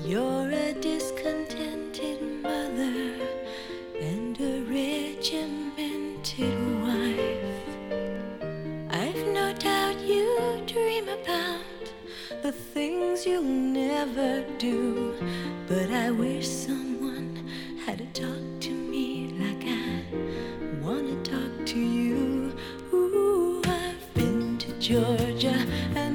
You're a discontented mother and a regimented wife. I've no doubt you dream about the things you'll never do, but I wish someone had talked to me like I wanna talk to you. Ooh, I've been to Georgia